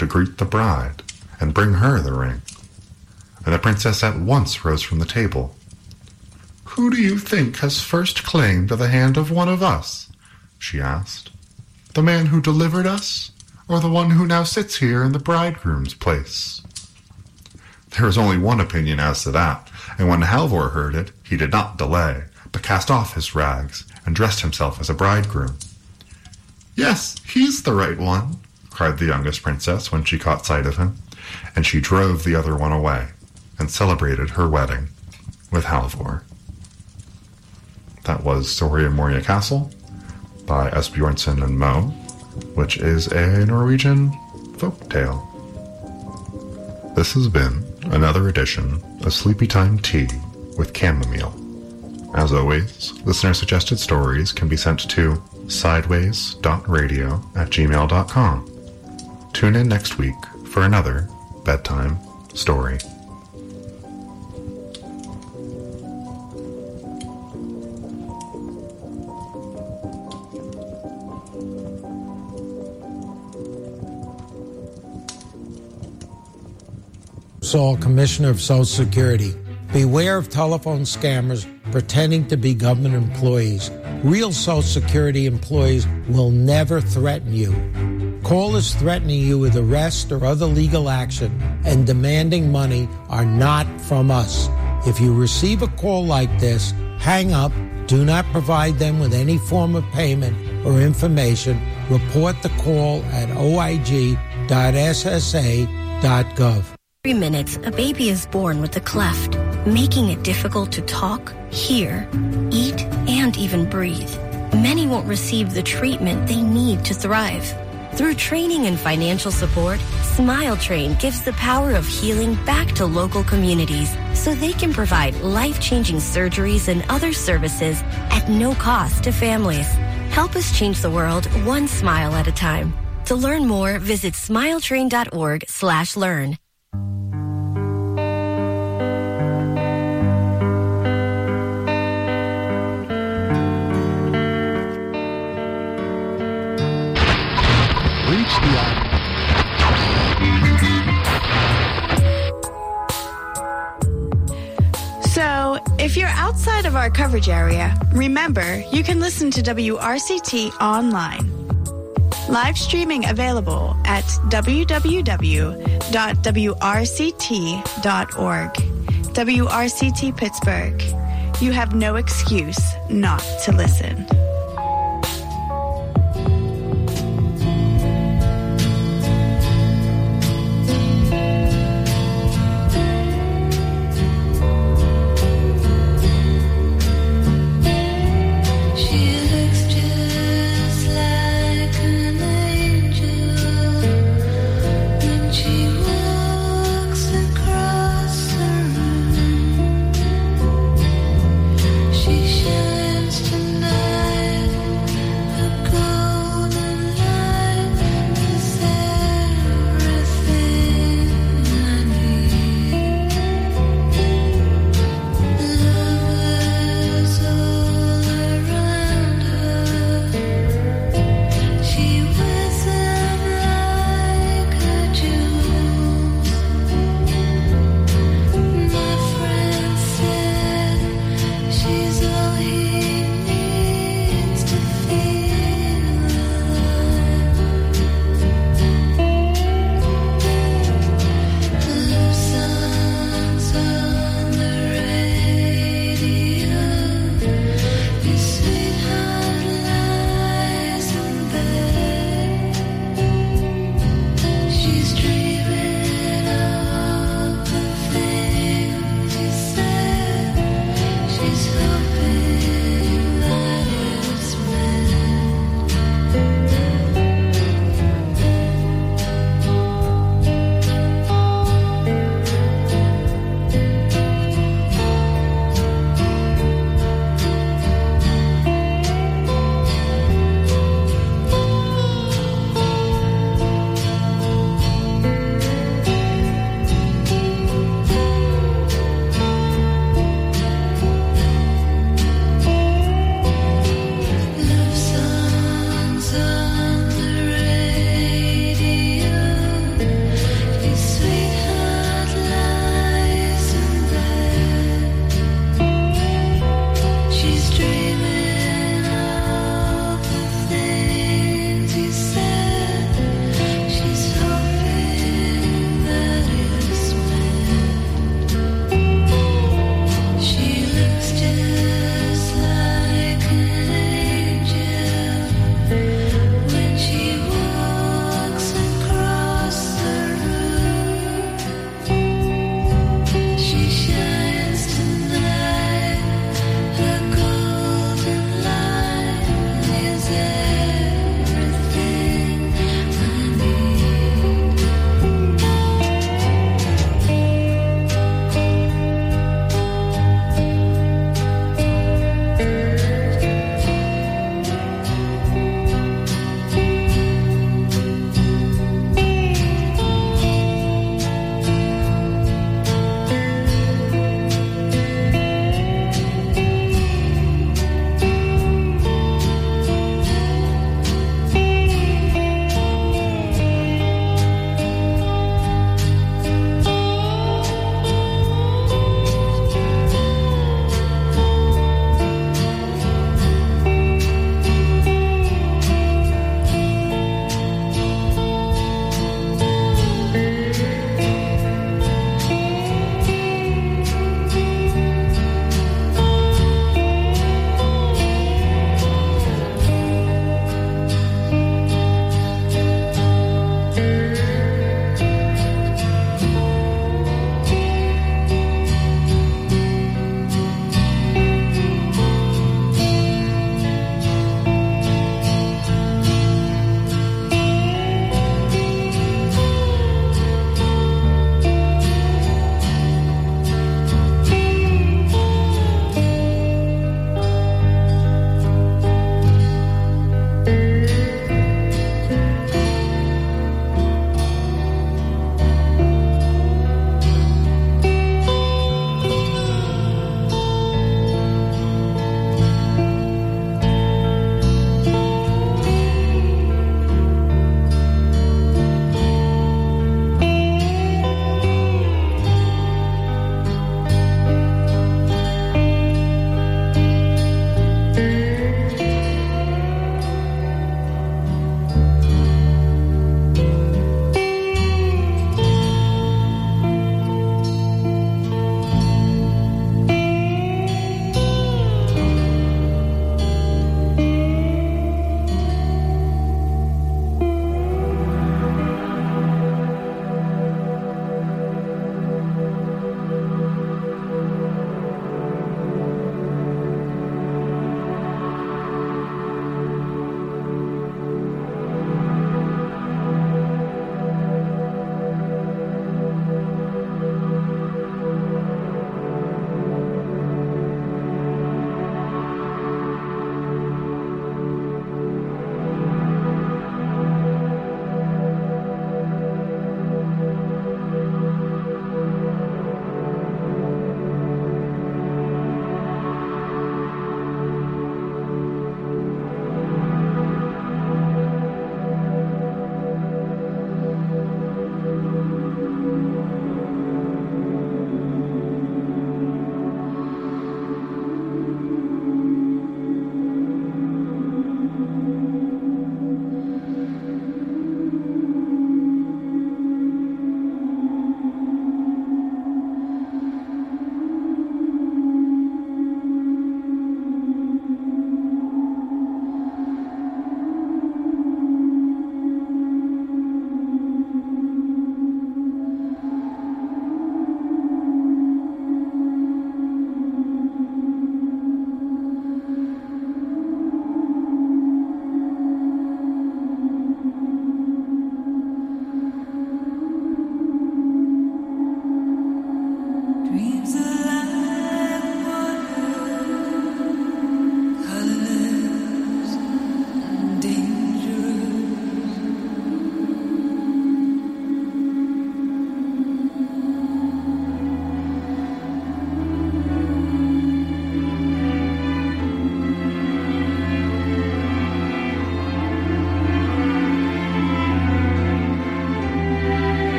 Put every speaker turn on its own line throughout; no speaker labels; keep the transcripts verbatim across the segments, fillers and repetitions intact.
to greet the bride and bring her the ring. And the princess at once rose from the table. "Who do you think has first claim to the hand of one of us?" she asked. "The man who delivered us, or the one who now sits here in the bridegroom's place?" There was only one opinion as to that, and when Halvor heard it, he did not delay, but cast off his rags and dressed himself as a bridegroom. "Yes, he's the right one," cried the youngest princess when she caught sight of him, and she drove the other one away and celebrated her wedding with Halvor. That was Soria Moria Castle by Asbjornsen and Moe, which is a Norwegian folk tale. This has been another edition of Sleepy Time Tea with Chamomile. As always, listener-suggested stories can be sent to sideways dot radio at gmail dot com. Tune in next week for another bedtime story.
Saul, Commissioner of Social Security. Beware of telephone scammers pretending to be government employees. Real Social Security employees will never threaten you. Callers threatening you with arrest or other legal action and demanding money are not from us. If you receive a call like this, hang up, do not provide them with any form of payment or information. Report the call at O I G dot S S A dot gov.
Every minute, a baby is born with a cleft, making it difficult to talk, hear, eat, and even breathe. Many won't receive the treatment they need to thrive. Through training and financial support, Smile Train gives the power of healing back to local communities so they can provide life-changing surgeries and other services at no cost to families. Help us change the world one smile at a time. To learn more, visit smiletrain dot org slash learn.
So, if you're outside of our coverage area, remember you can listen to W R C T online. Live streaming available at w w w dot w r c t dot org. W R C T Pittsburgh. You have no excuse not to listen.
Tonight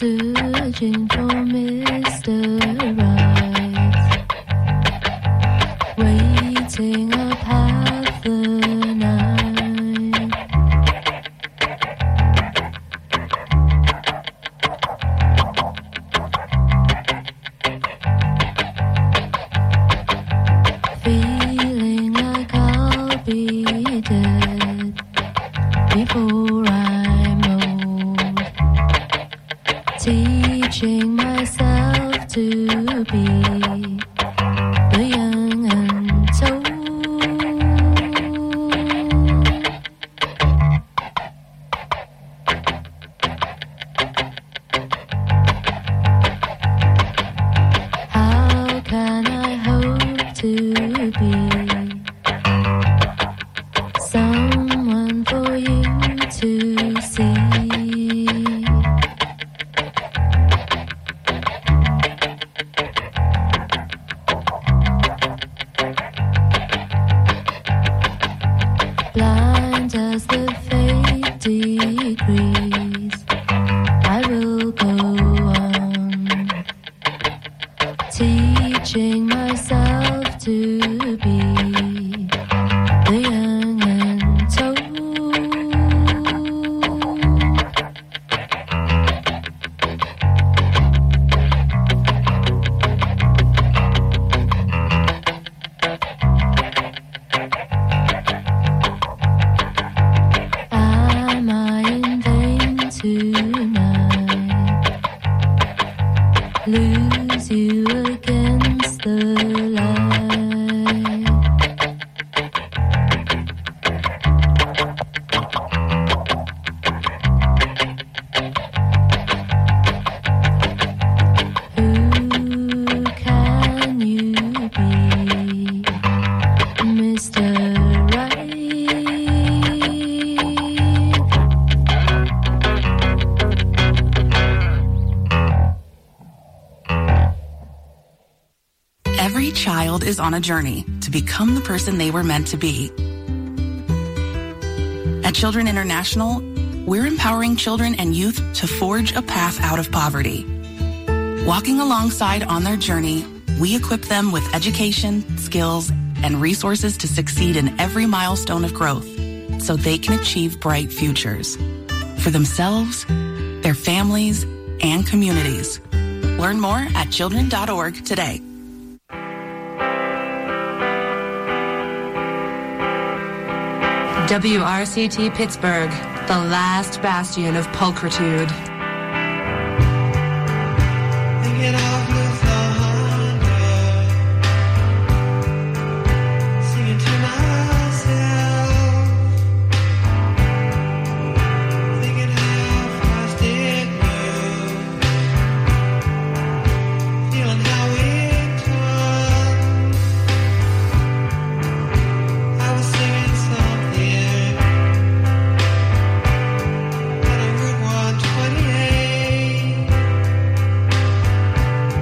searching for Mister Right, waiting up half the night. Feeling like I'll be dead before I'm old, teaching myself to be the young untold. How can I hope to be someone for you to see? Blind as the fate decrees, I will go on, teaching myself to be the young untold. Am I in vain tonight? Lose you against the light. Who can you be, Mister Right?
Every child is on a journey to become the person they were meant to be. At Children International, we're empowering children and youth to forge a path out of poverty. Walking alongside on their journey, we equip them with education, skills, and resources to succeed in every milestone of growth so they can achieve bright futures for themselves, their families, and communities. Learn more at children dot org today.
W R C T Pittsburgh, the last bastion of pulchritude.
Thinking of Lathander, singing to myself, thinking how fast it moved, feeling how it turned. I was singing something out of Route one twenty-eight.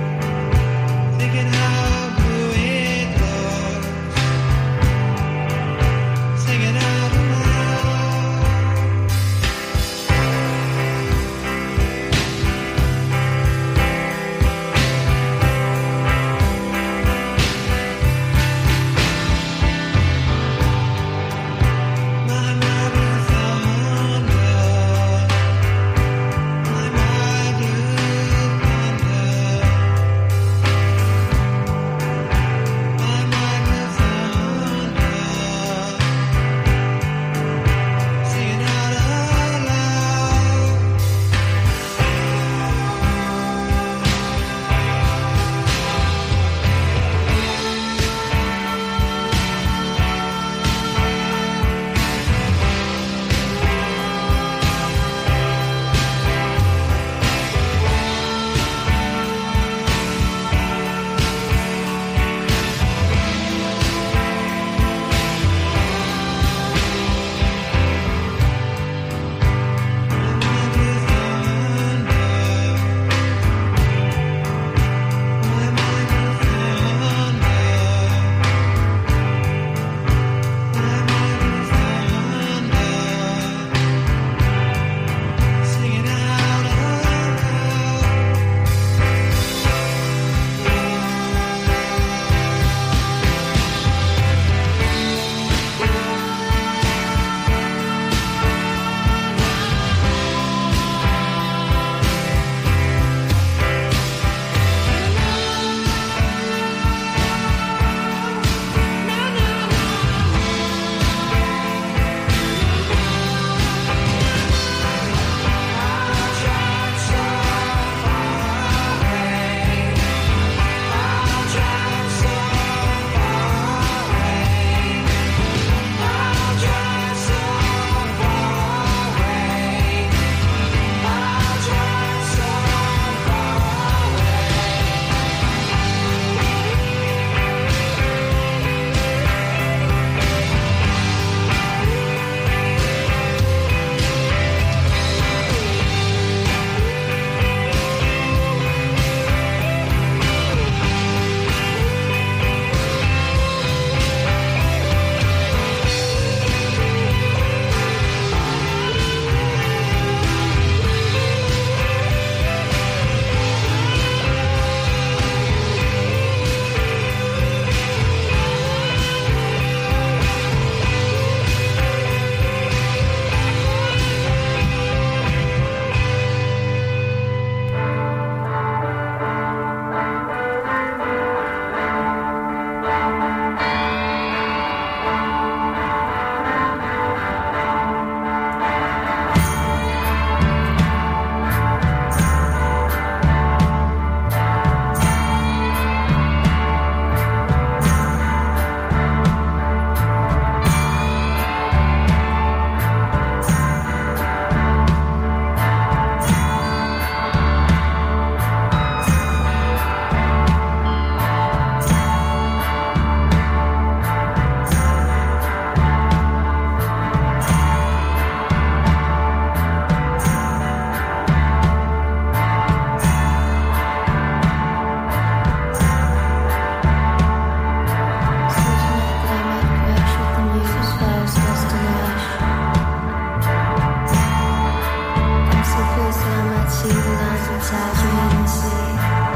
So close that I might see the lines inside your hidden sea.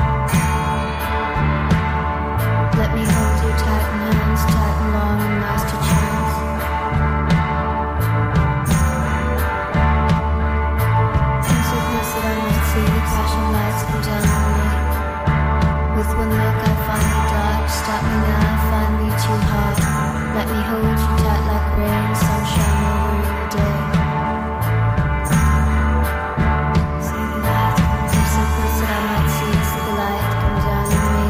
Let me hold you tight in hands, tight and long and master chance. In so close that I might see the flashing lights come down on me. With one look I find the dark, stop me now, find me too hard. Let me hold you tight like rain, sunshine over in the day. See the light, I'm so close that I might see, see the light come down on me.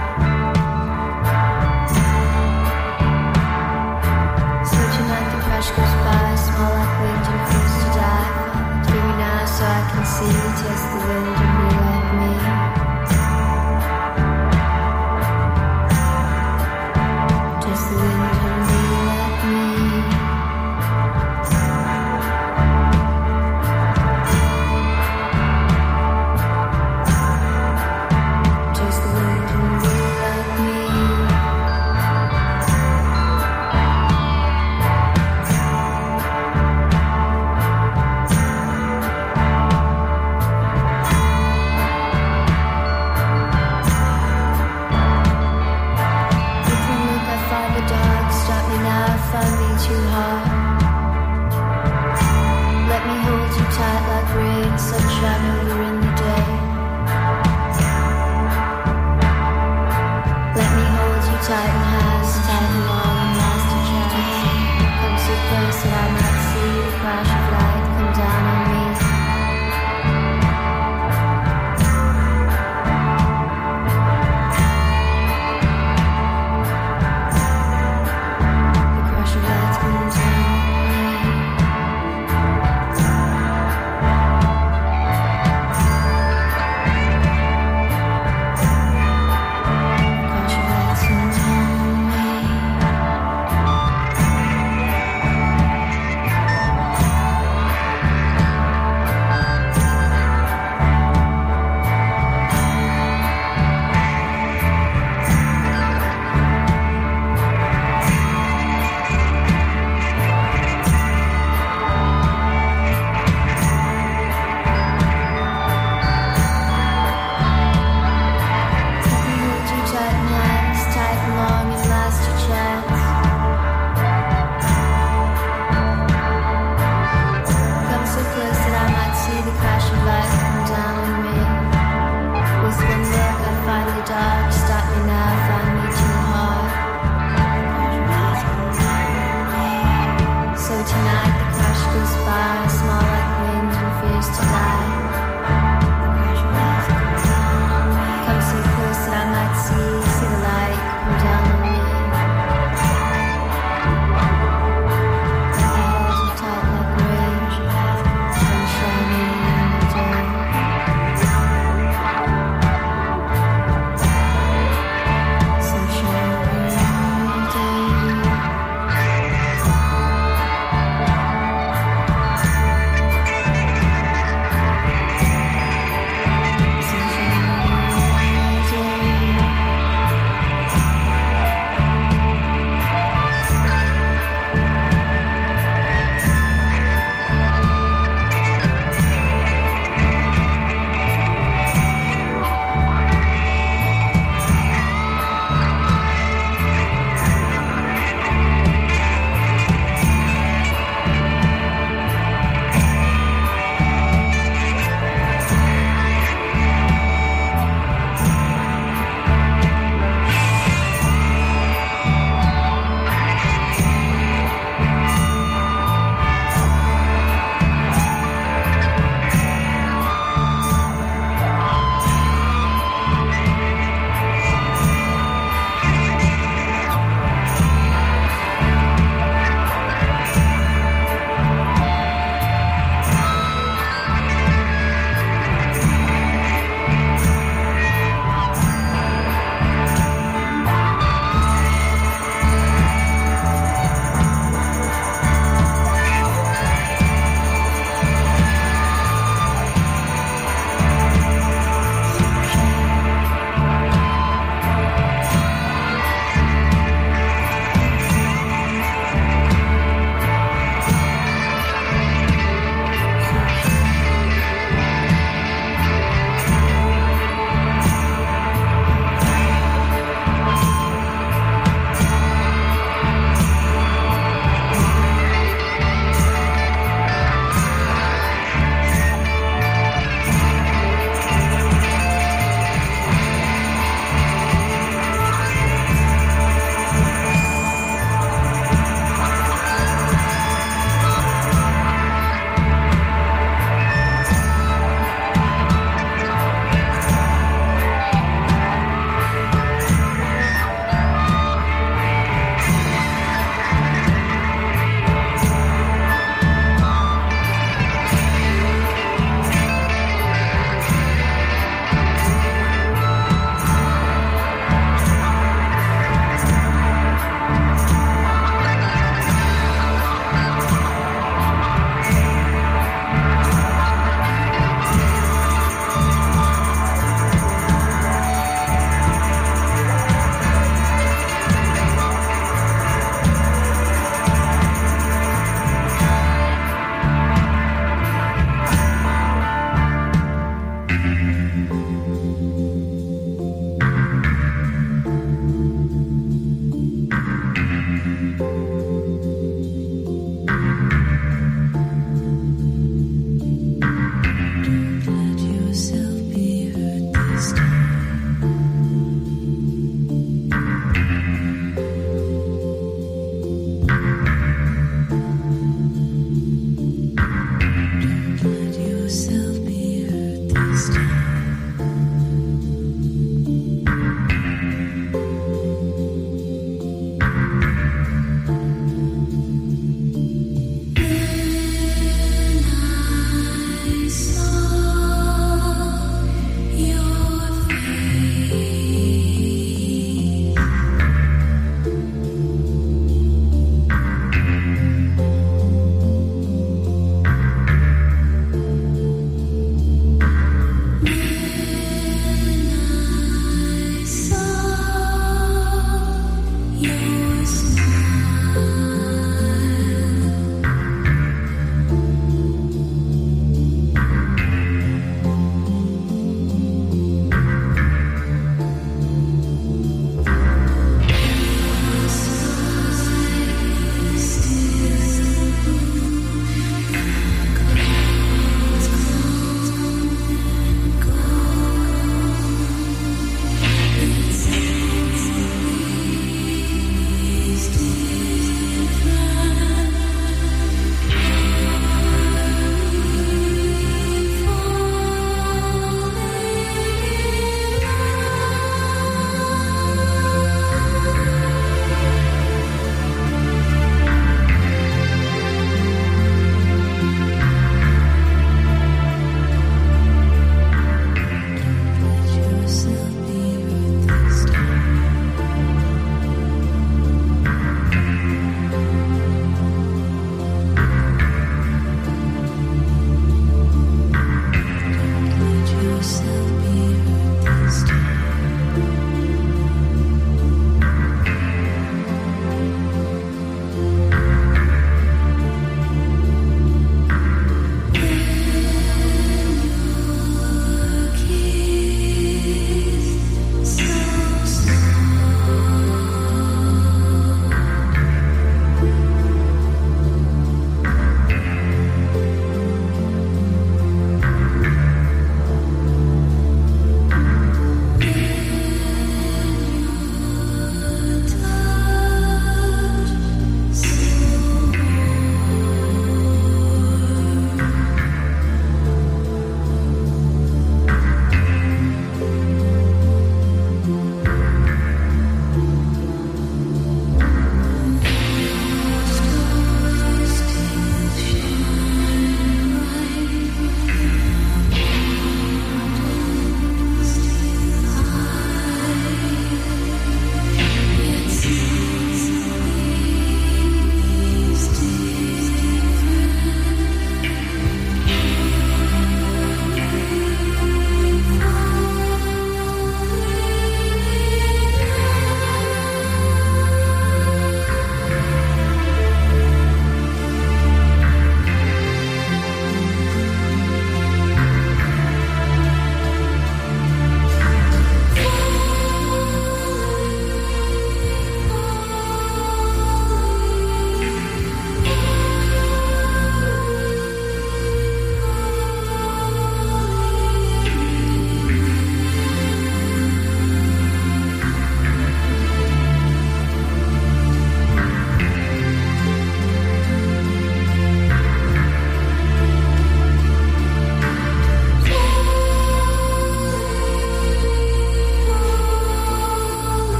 So tonight the crash goes by, small like wind and fools to die. Hear me now so I can see, taste the wind and be like me. Taste the wind and be like me.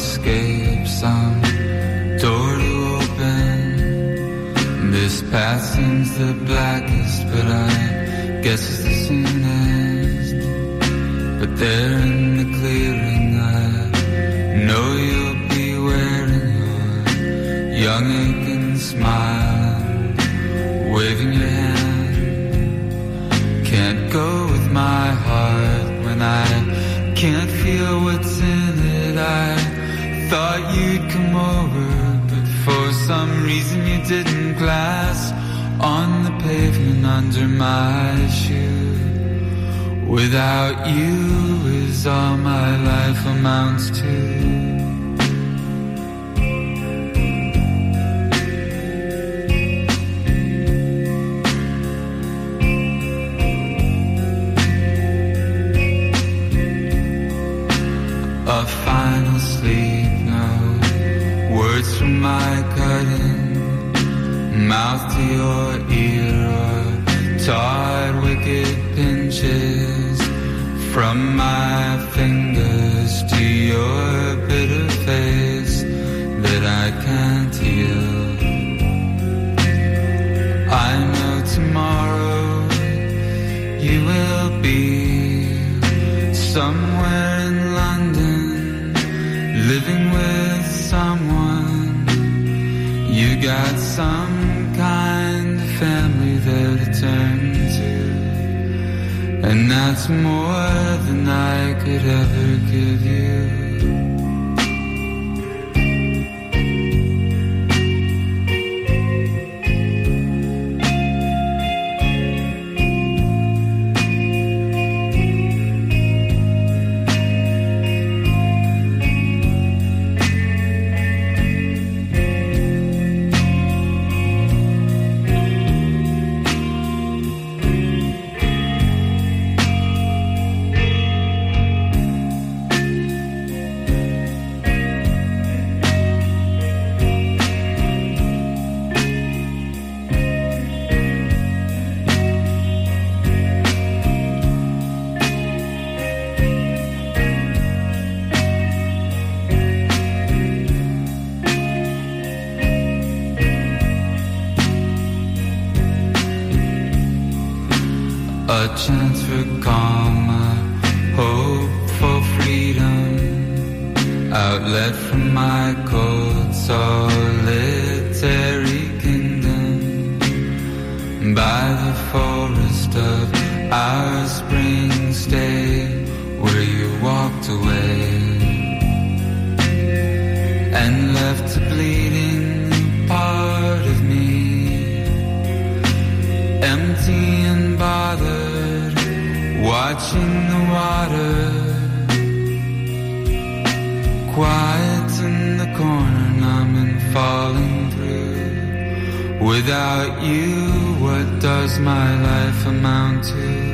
escape, some door to open. This path seems the blackest, but I guess it's the soonest. But there in the clearing, I know you'll be wearing your young aching smile, waving your hand. Can't go with my heart when I can't feel what's in it. I thought you'd come over, but for some reason you didn't. Glass on the pavement under my shoe. Without you is all my life amounts to. A final sleep, no words from my cutting mouth to your ear, or tired wicked pinches from my fingers to your bitter face that I can't heal. I know tomorrow you will be somewhere in London, living with someone. You got some kind of family there to turn to, and that's more than I could ever give you. A chance for calm, a hope for freedom, outlet from my cold solitary kingdom, by the forest of our spring stay, where you walked away and left a bleeding part of me, empty and bothered, watching the water, quiet in the corner, numb and falling through. Without you, what does my life amount to?